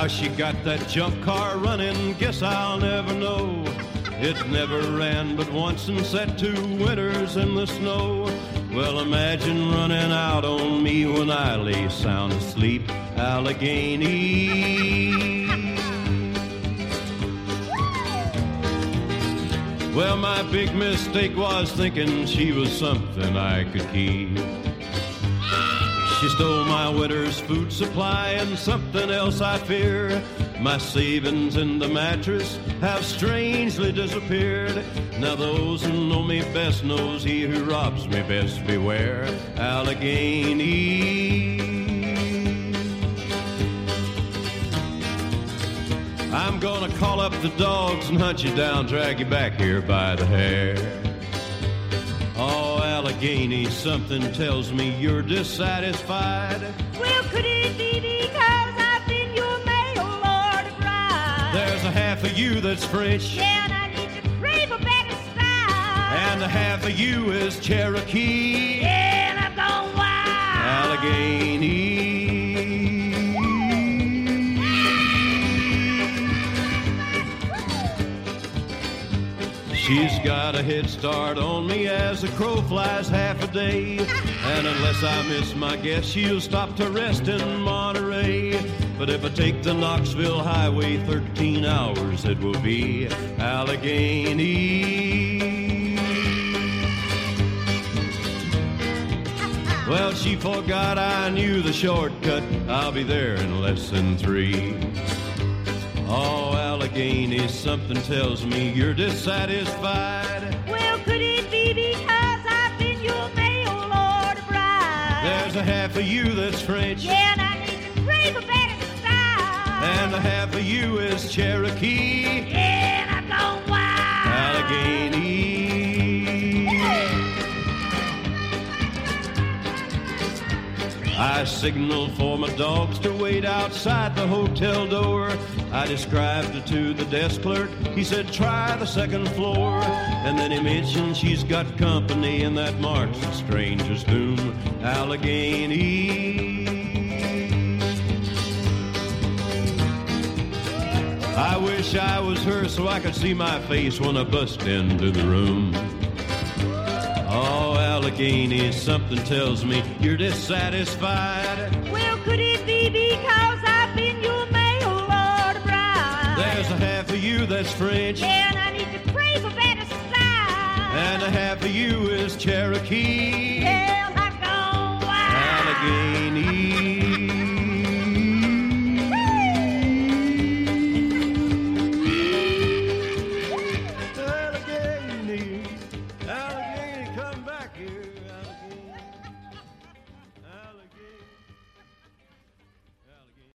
How she got that junk car running, guess I'll never know. It never ran but once and sat 2 winters in the snow. Well, imagine running out on me when I lay sound asleep, Allegheny. Well, my big mistake was thinking she was something I could keep. She stole my winter's food supply and something else I fear. My savings in the mattress have strangely disappeared. Now those who know me best knows he who robs me best beware, Allegheny. I'm gonna call up the dogs and hunt you down, drag you back here by the hair. Oh, Allegheny, something tells me you're dissatisfied. Well, could it be because I've been your mail order bride? There's a half of you that's French, yeah, and I need to crave a better style. and a half of you is Cherokee, yeah, and I've gone wild. Allegheny. She's got a head start on me as the crow flies half a day. And unless I miss my guess, she'll stop to rest in Monterey. But if I take the Knoxville Highway 13 hours, it will be Allegheny. Well, she forgot I knew the shortcut. I'll be there in less than 3. Oh, Allegheny, something tells me you're dissatisfied. Well, could it be because I've been your mail order bride? There's a half of you that's French, yeah, and I need to crave a better style. and a half of you is Cherokee, yeah, and I've gone wild. Allegheny. I signaled for my dogs to wait outside the hotel door. I described it to the desk clerk. He said, try the 2nd floor. And then he mentioned she's got company, and that marks the stranger's doom, Allegheny. I wish I was her so I could see my face when I bust into the room. Oh, Allegheny, something tells me you're dissatisfied. Well, could it be because I've been your mail order bride? There's a half of you that's French, yeah, and I need to crave a better style. and a half of you is Cherokee,